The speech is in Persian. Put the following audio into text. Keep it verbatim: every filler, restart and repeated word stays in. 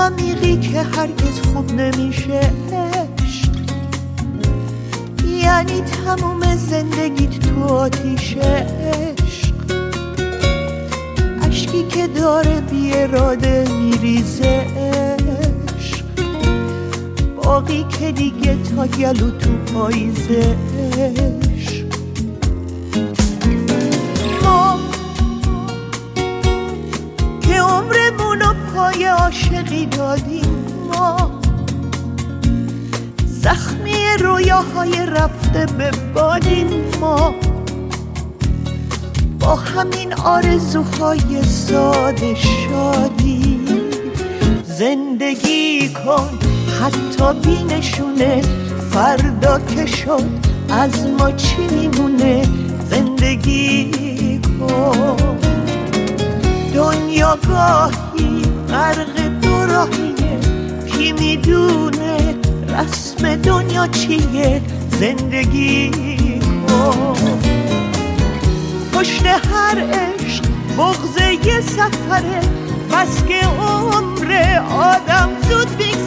عمیقی که هرگز خوب نمیشه عشق، یعنی تموم زندگیت تو آتیش عشق، اشکی که داره بی اراده میریزه عشق، باقی که دیگه تا گلو تو پاییزه عشق. ما که عمرمونو پای عاشقی دادیم، ما زخمی رویاهای رفته به بادیم، ما با همین آرزوهای ساده شادی. زندگی کن حتی بی نشونه، فردا که شد از ما چی میمونه. زندگی کن، دنیا گاهی غرق دو راهیه، کی میدونه رسم دنیا چیه. زندگی کن، پشت هر عشق بغض یه سفره، بس که عمر آدم زود میگذره.